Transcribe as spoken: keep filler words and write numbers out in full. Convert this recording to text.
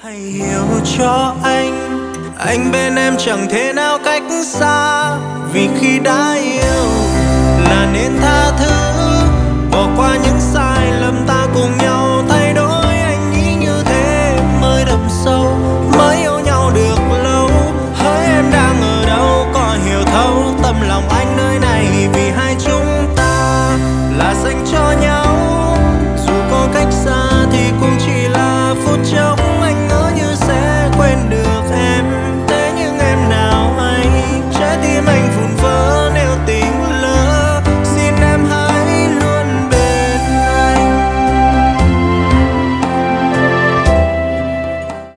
Hãy hiểu cho anh, anh bên em chẳng thể nào cách xa. Vì khi đã yêu là nên tha thứ, bỏ qua những sai